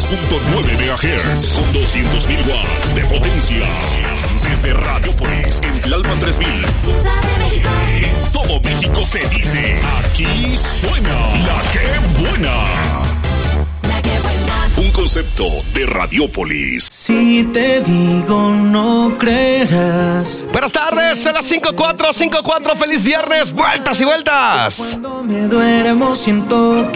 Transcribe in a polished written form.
MHz con 200.000 watts de potencia. Desde Radiopolis en Tlalpan 3000. En todo México se dice, aquí suena La Que Buena. Un concepto de Radiopolis. Si te digo no creerás. Buenas tardes, a las 5:04, feliz viernes, vueltas y vueltas. Cuando me duermo siento que